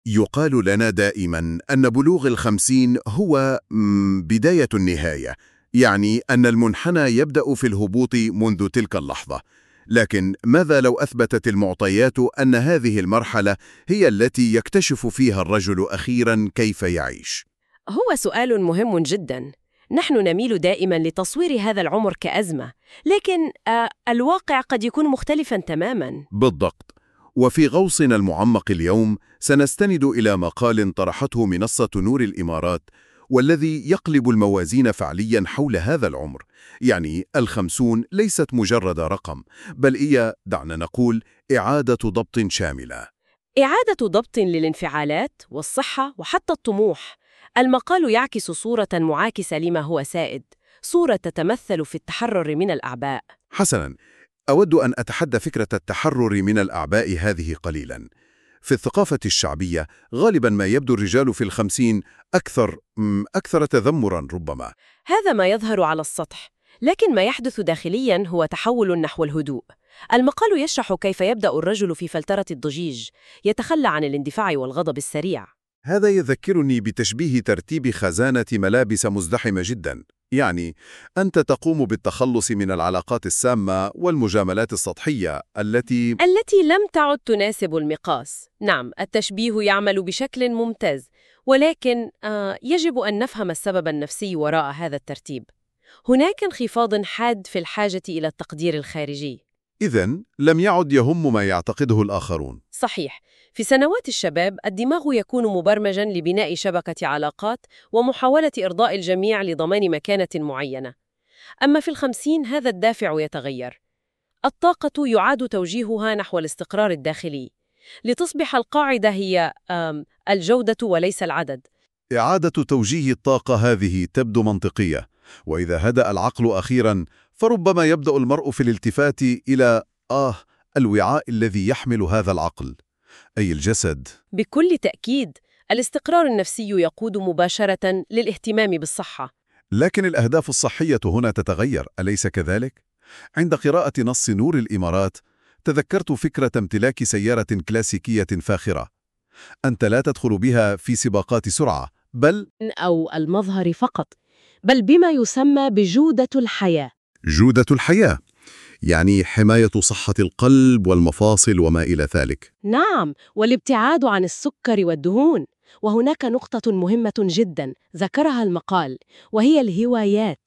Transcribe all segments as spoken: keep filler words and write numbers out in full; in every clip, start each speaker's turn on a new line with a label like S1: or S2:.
S1: يقال لنا دائما أن بلوغ الخمسين هو مم، بداية النهاية، يعني أن المنحنى يبدأ في الهبوط منذ تلك اللحظة. لكن ماذا لو أثبتت المعطيات أن هذه المرحلة هي التي يكتشف فيها الرجل أخيرا كيف يعيش؟
S2: هو سؤال مهم جدا. نحن نميل دائما لتصوير هذا العمر كأزمة، لكن آه الواقع قد يكون مختلفا تماما.
S1: بالضبط. وفي غوصنا المعمق اليوم سنستند إلى مقال طرحته منصة نور الإمارات، والذي يقلب الموازين فعليا حول هذا العمر. يعني الخمسون ليست مجرد رقم، بل هي، دعنا نقول، إعادة ضبط شاملة.
S2: إعادة ضبط للانفعالات والصحة وحتى الطموح. المقال يعكس صورة معاكسة لما هو سائد، صورة تتمثل في التحرر من الأعباء.
S1: حسناً، أود أن أتحدى فكرة التحرر من الأعباء هذه قليلاً. في الثقافة الشعبية غالباً ما يبدو الرجال في الخمسين أكثر مم، أكثر تذمراً ربما.
S2: هذا ما يظهر على السطح، لكن ما يحدث داخلياً هو تحول نحو الهدوء. المقال يشرح كيف يبدأ الرجل في فلترة الضجيج، يتخلى عن الاندفاع والغضب السريع.
S1: هذا يذكرني بتشبيه ترتيب خزانة ملابس مزدحمة جداً. يعني أنت تقوم بالتخلص من العلاقات السامة والمجاملات السطحية التي
S2: التي لم تعد تناسب المقاس. نعم، التشبيه يعمل بشكل ممتاز، ولكن آه يجب أن نفهم السبب النفسي وراء هذا الترتيب. هناك انخفاض حاد في الحاجة إلى التقدير الخارجي.
S1: إذن لم يعد يهم ما يعتقده الآخرون.
S2: صحيح. في سنوات الشباب الدماغ يكون مبرمجاً لبناء شبكة علاقات ومحاولة إرضاء الجميع لضمان مكانة معينة. أما في الخمسين هذا الدافع يتغير. الطاقة يعاد توجيهها نحو الاستقرار الداخلي، لتصبح القاعدة هي آم، الجودة وليس العدد.
S1: إعادة توجيه الطاقة هذه تبدو منطقية، وإذا هدأ العقل أخيراً فربما يبدأ المرء في الالتفات إلى آه الوعاء الذي يحمل هذا العقل، أي الجسد.
S2: بكل تأكيد، الاستقرار النفسي يقود مباشرة للاهتمام بالصحة.
S1: لكن الأهداف الصحية هنا تتغير، أليس كذلك؟ عند قراءة نص نور الإمارات تذكرت فكرة امتلاك سيارة كلاسيكية فاخرة. أنت لا تدخل بها في سباقات سرعة، بل
S2: أو المظهر فقط، بل بما يسمى بجودة الحياة.
S1: جودة الحياة، يعني حماية صحة القلب والمفاصل وما إلى ذلك.
S2: نعم، والابتعاد عن السكر والدهون. وهناك نقطة مهمة جدا ذكرها المقال، وهي الهوايات.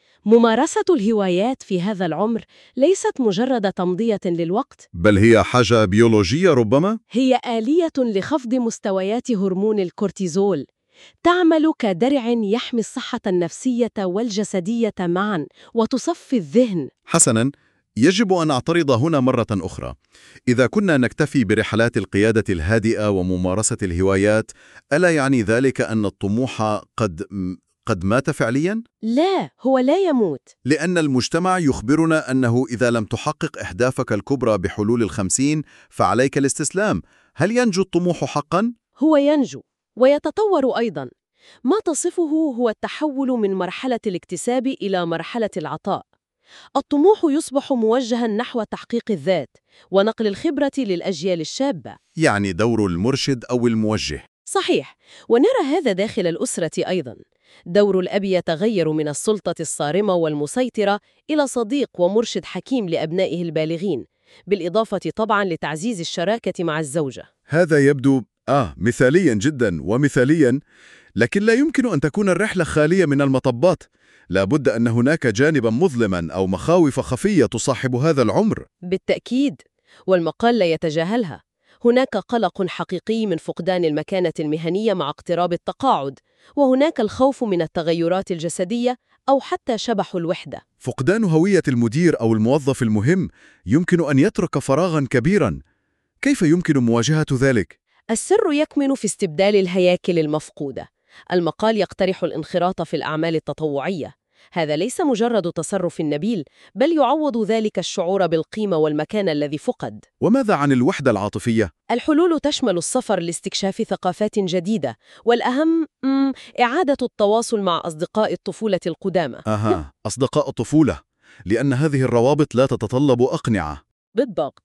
S2: ممارسة الهوايات في هذا العمر ليست مجرد تمضية للوقت،
S1: بل هي حاجة بيولوجية ربما؟
S2: هي آلية لخفض مستويات هرمون الكورتيزول. تعمل كدرع يحمي الصحة النفسية والجسدية معا، وتصفي الذهن.
S1: حسناً، يجب أن أعترض هنا مرة أخرى. إذا كنا نكتفي برحلات القيادة الهادئة وممارسة الهوايات، ألا يعني ذلك أن الطموح قد قد مات فعلياً؟
S2: لا، هو لا يموت.
S1: لأن المجتمع يخبرنا أنه إذا لم تحقق أهدافك الكبرى بحلول الخمسين فعليك الاستسلام. هل ينجو الطموح حقاً؟
S2: هو ينجو ويتطور أيضاً. ما تصفه هو التحول من مرحلة الاكتساب إلى مرحلة العطاء. الطموح يصبح موجهاً نحو تحقيق الذات ونقل الخبرة للأجيال الشابة.
S1: يعني دور المرشد أو الموجه.
S2: صحيح، ونرى هذا داخل الأسرة أيضاً. دور الأب يتغير من السلطة الصارمة والمسيطرة إلى صديق ومرشد حكيم لأبنائه البالغين، بالإضافة طبعاً لتعزيز الشراكة مع الزوجة.
S1: هذا يبدو آه مثالياً جداً ومثالياً، لكن لا يمكن أن تكون الرحلة خالية من المطبات. لا بد أن هناك جانباً مظلماً أو مخاوف خفية تصاحب هذا العمر.
S2: بالتأكيد، والمقال لا يتجاهلها. هناك قلق حقيقي من فقدان المكانة المهنية مع اقتراب التقاعد، وهناك الخوف من التغيرات الجسدية أو حتى شبح الوحدة.
S1: فقدان هوية المدير أو الموظف المهم يمكن أن يترك فراغاً كبيراً. كيف يمكن مواجهة ذلك؟
S2: السر يكمن في استبدال الهياكل المفقودة. المقال يقترح الانخراط في الأعمال التطوعية. هذا ليس مجرد تصرف نبيل، بل يعوض ذلك الشعور بالقيمة والمكانة الذي فقد.
S1: وماذا عن الوحدة العاطفية؟
S2: الحلول تشمل السفر لاستكشاف ثقافات جديدة، والأهم مم، إعادة التواصل مع أصدقاء الطفولة القدامى.
S1: أها، أصدقاء الطفولة، لأن هذه الروابط لا تتطلب أقنعة.
S2: بالضبط،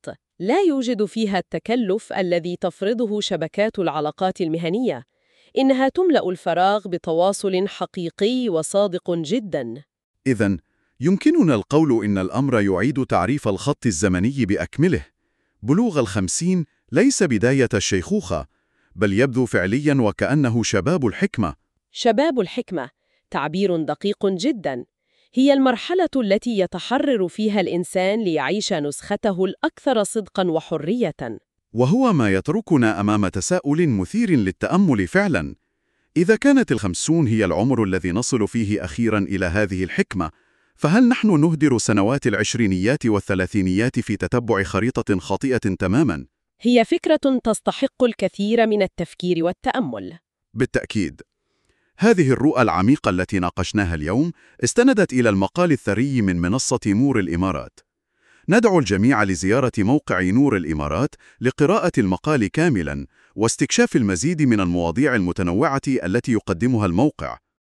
S2: لا يوجد فيها التكلف الذي تفرضه شبكات العلاقات المهنية. إنها تملأ الفراغ بتواصل حقيقي وصادق جداً.
S1: إذن يمكننا القول إن الأمر يعيد تعريف الخط الزمني بأكمله. بلوغ الخمسين ليس بداية الشيخوخة، بل يبدو فعلياً وكأنه شباب الحكمة.
S2: شباب الحكمة، تعبير دقيق جداً. هي المرحلة التي يتحرر فيها الإنسان ليعيش نسخته الأكثر صدقاً وحرية.
S1: وهو ما يتركنا أمام تساؤل مثير للتأمل فعلاً. إذا كانت الخمسون هي العمر الذي نصل فيه أخيراً إلى هذه الحكمة، فهل نحن نهدر سنوات العشرينيات والثلاثينيات في تتبع خريطة خاطئة تماماً؟
S2: هي فكرة تستحق الكثير من التفكير والتأمل.
S1: بالتأكيد. هذه الرؤى العميقة التي ناقشناها اليوم استندت إلى المقال الثري من منصة نور الإمارات. ندعو الجميع لزيارة موقع نور الإمارات لقراءة المقال كاملاً واستكشاف المزيد من المواضيع المتنوعة التي يقدمها الموقع.